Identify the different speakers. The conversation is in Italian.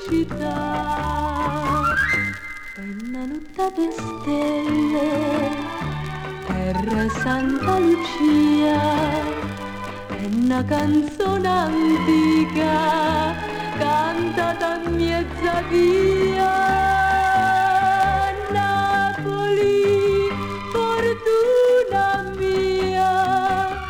Speaker 1: felicità. È una notte stelle, terra Santa Lucia, è una canzone antica cantata a mezza via.